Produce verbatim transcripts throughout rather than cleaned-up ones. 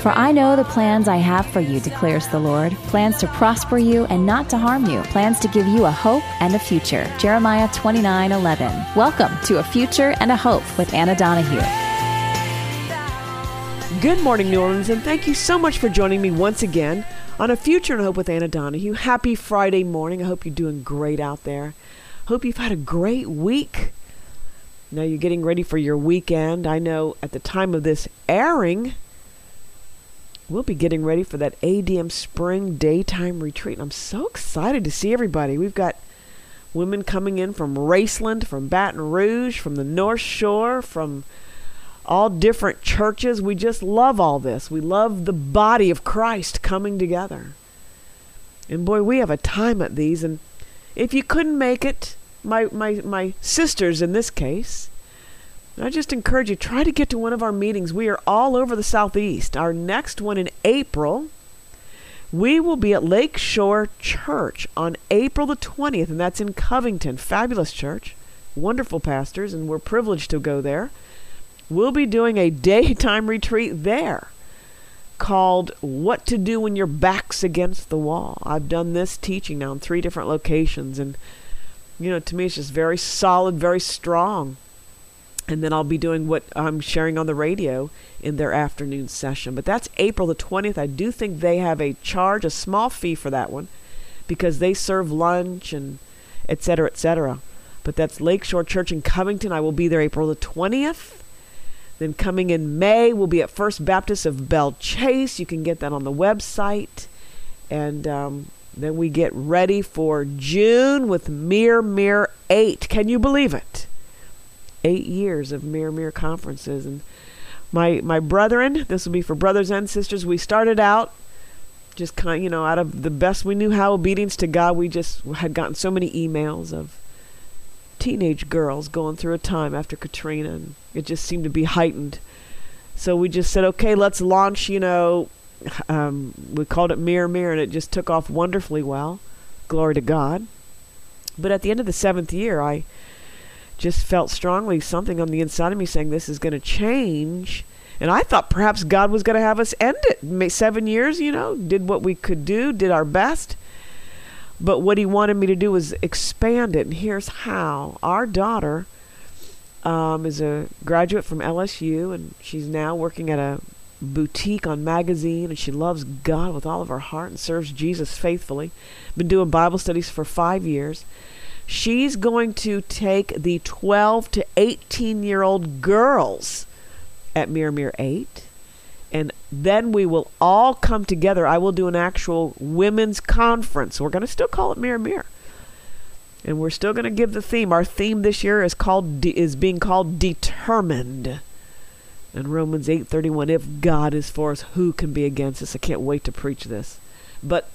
For I know the plans I have for you, declares the Lord, plans to prosper you and not to harm you, plans to give you a hope and a future. Jeremiah twenty-nine eleven. Welcome to A Future and a Hope with Anna Donahue. Good morning, New Orleans, and thank you so much for joining me once again on A Future and a Hope with Anna Donahue. Happy Friday morning. I hope you're doing great out there. Hope you've had a great week. Now you're getting ready for your weekend. I know at the time of this airing, we'll be getting ready for that A D M Spring Daytime Retreat. I'm so excited to see everybody. We've got women coming in from Raceland, from Baton Rouge, from the North Shore, from all different churches. We just love all this. We love the body of Christ coming together. And boy, we have a time at these. And if you couldn't make it, my, my, my sisters in this case, I just encourage you, try to get to one of our meetings. We are all over the Southeast. Our next one in April, we will be at Lakeshore Church on April the twentieth, and that's in Covington. Fabulous church, wonderful pastors, and we're privileged to go there. We'll be doing a daytime retreat there called What to Do When Your Back's Against the Wall. I've done this teaching now in three different locations, and you know, to me it's just very solid, very strong. And then I'll be doing what I'm sharing on the radio in their afternoon session. But that's April the twentieth. I do think they have a charge, a small fee for that one, because they serve lunch and et cetera, et cetera. But that's Lakeshore Church in Covington. I will be there April the twentieth. Then coming in May, we'll be at First Baptist of Belle Chase. You can get that on the website. And um, then we get ready for June with Mere Mere eight. Can you believe it? Eight years of Mere Mere conferences. And my my brethren, this will be for brothers and sisters. We started out just kind of, you know, out of the best we knew how, obedience to God. We just had gotten so many emails of teenage girls going through a time after Katrina, and it just seemed to be heightened. So we just said, okay, let's launch, you know, um, we called it Mere Mere, and it just took off wonderfully well. Glory to God. But at the end of the seventh year, I just felt strongly something on the inside of me saying this is going to change. And I thought perhaps God was going to have us end it. Seven years, you know, did what we could do, did our best. But what he wanted me to do was expand it. And here's how. Our daughter um, is a graduate from L S U, and she's now working at a boutique on Magazine, and she loves God with all of her heart and serves Jesus faithfully. Been doing Bible studies for five years. She's going to take the twelve to eighteen-year-old girls at Mere Mere eight, and then we will all come together. I will do an actual women's conference. We're going to still call it Mere Mere, and we're still going to give the theme. Our theme this year is called de- is being called Determined. And Romans eight thirty-one, if God is for us, who can be against us? I can't wait to preach this. But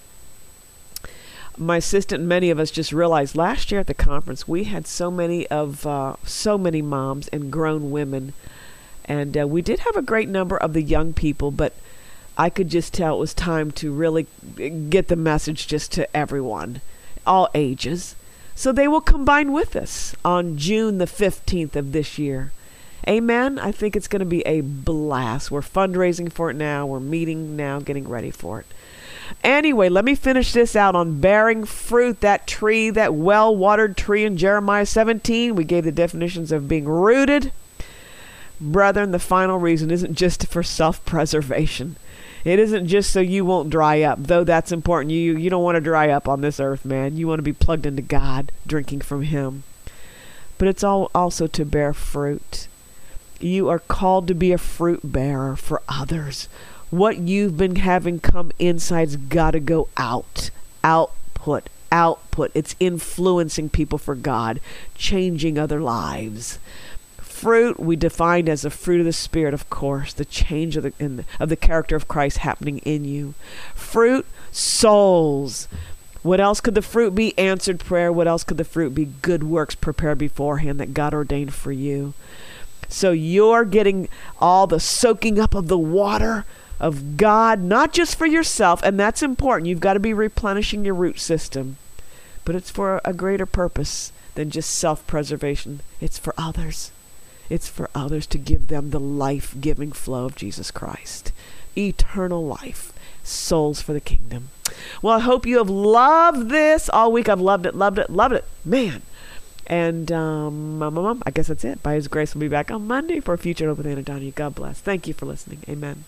my assistant and many of us just realized last year at the conference, we had so many of uh, so many moms and grown women. And uh, we did have a great number of the young people, but I could just tell it was time to really get the message just to everyone, all ages. So they will combine with us on June the fifteenth of this year. Amen. I think it's going to be a blast. We're fundraising for it now. We're meeting now, getting ready for it. Anyway, let me finish this out on bearing fruit, that tree, that well-watered tree in Jeremiah seventeen. We gave the definitions of being rooted. Brethren, the final reason isn't just for self-preservation. It isn't just so you won't dry up, though that's important. You you don't want to dry up on this earth, man. You want to be plugged into God, drinking from Him. But it's all also to bear fruit. You are called to be a fruit bearer for others. What you've been having come inside's got to go out. Output, output. It's influencing people for God, changing other lives. Fruit we defined as a fruit of the Spirit, of course, the change of the, in the of the character of Christ happening in you. Fruit, souls. What else could the fruit be? Answered prayer. What else could the fruit be? Good works prepared beforehand that God ordained for you. So you're getting all the soaking up of the water of God, not just for yourself, and that's important. You've got to be replenishing your root system, but it's for a greater purpose than just self-preservation. It's for others. It's for others, to give them the life-giving flow of Jesus Christ eternal life, souls for the kingdom. Well, I hope you have loved this all week. I've loved it, loved it, loved it. Man. And um, I guess that's it. By His grace, we'll be back on Monday for a Future Hope with Anna Donahue. God bless. Thank you for listening. Amen.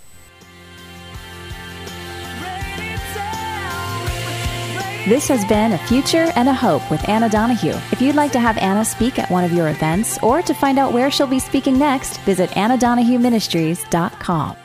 This has been A Future and a Hope with Anna Donahue. If you'd like to have Anna speak at one of your events or to find out where she'll be speaking next, visit anna donahue ministries dot com.